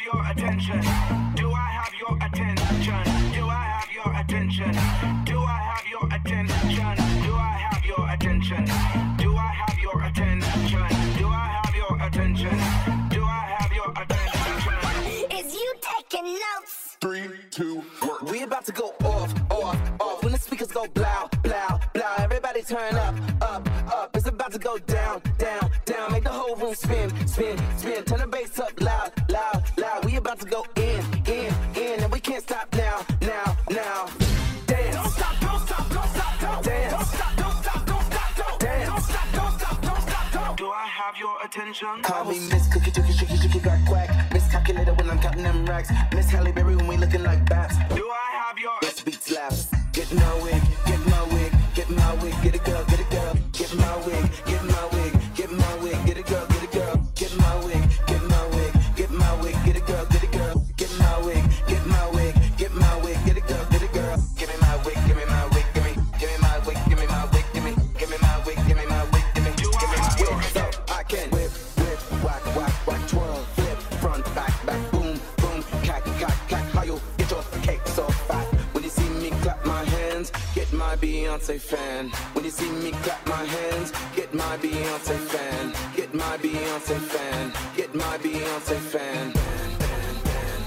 your attention? Do I have your attention? Do I have your attention? Do I have your attention? Do I have your attention? Do I have your attention? Do I have your attention? Do I have your attention? Is you taking notes? 3, 2, 1. We about to go off. When the speakers go blow, blow, blow. Everybody turn up. It's about to go down. Make the whole room spin. Turn the bass up loud. We about to go in. And we can't stop now. Dance. Don't stop, Dance. don't stop, Dance. don't stop. Do I have your attention? Call me Miss Cookie, Chooky, Quack. Miss Calculator when I'm counting them racks. Miss Halle Berry when we looking like bats. Do I have your This beat slaps. Get my wig, get my wig, get my wig, get a girl, get a girl. Get my wig, get my wig, get my wig, get a girl, get a girl. Get my wig, get my wig, get my wig, get a girl, get a girl. Get my wig, get my wig, get my wig, get a girl, get a girl. Give me my wig, give me my wig, give me my wig, give me my wig, give me my wig, give me my wig, give me my wig. So I can whip, whack, twirl, flip, front, back, boom, cack. How you get your cake so fat? When you see me clap my hands, get my Beyonce fan. When you see me clap my hands, get my Beyonce fan. Get my Beyonce fan. Get my Beyonce fan.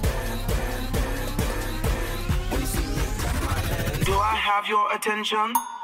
When you see me clap my hands. Do I have your attention?